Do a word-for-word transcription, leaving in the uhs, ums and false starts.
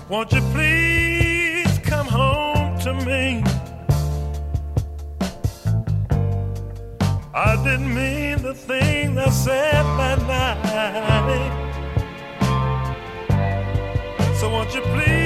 Won't you please come home to me? I didn't mean the thing I said that night. So won't you please